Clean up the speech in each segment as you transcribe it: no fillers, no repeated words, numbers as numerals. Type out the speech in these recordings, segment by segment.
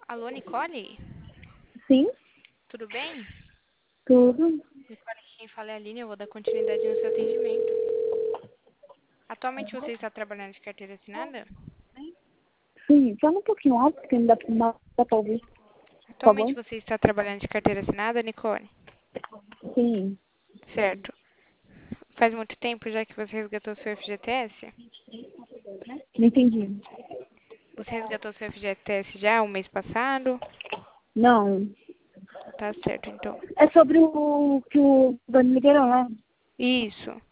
Alô, Nicole? Sim, Tudo bem? tudo. Nicole, quem fala é a Aline, eu vou dar continuidade no seu atendimento. Atualmente você está trabalhando de carteira assinada? Sim, fala um pouquinho alto, porque não dá pra ouvir, por Atualmente favor. você está trabalhando de carteira assinada, Nicole? Sim, Certo. Faz muito tempo já que você resgatou seu FGTS? não entendi. Você resgatou seu FGTS já o mês passado? Não, Tá certo, então. é sobre o que o Dani liberou, né? Isso.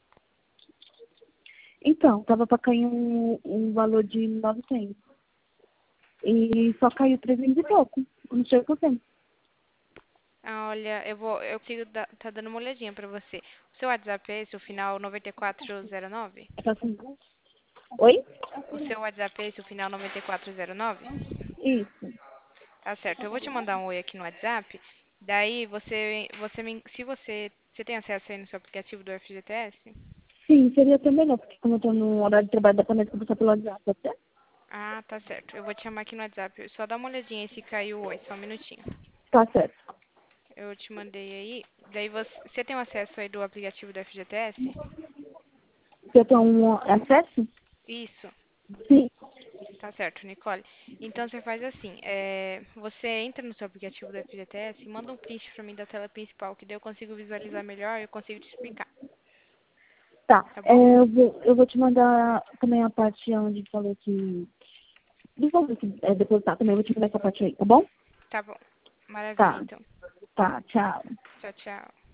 Então, tava pra cair um valor de 900. E só caiu 300 e pouco. Não sei o que eu tenho. Ah, olha, eu consigo tá dando uma olhadinha pra você. O seu WhatsApp é esse, o final 9409? Tá assim. Oi? O seu WhatsApp é esse, o final 9409? Isso. Tá certo. Eu vou te mandar um oi aqui no WhatsApp. Daí se você tem acesso aí no seu aplicativo do FGTS? Sim, seria até melhor, porque como eu tô no horário de trabalho, dá pra me conversar pelo WhatsApp até. Ah, tá certo. Eu vou te chamar aqui no WhatsApp. Só dá uma olhadinha aí se caiu o oi, só um minutinho. Tá certo. Eu te mandei aí. Daí você tem o acesso aí do aplicativo do FGTS? Se eu tenho um acesso? Isso. Sim. Tá certo, Nicole. Então você faz assim, você entra no seu aplicativo do FGTS e manda um print pra mim da tela principal, que daí eu consigo visualizar melhor e eu consigo te explicar, Tá. tá bom? Eu vou te mandar também a parte onde falou que dos valores que depositar também, eu vou te mandar essa parte aí, tá bom? Tá bom. Maravilha, Tá, então. tá, tchau. Tchau, tchau.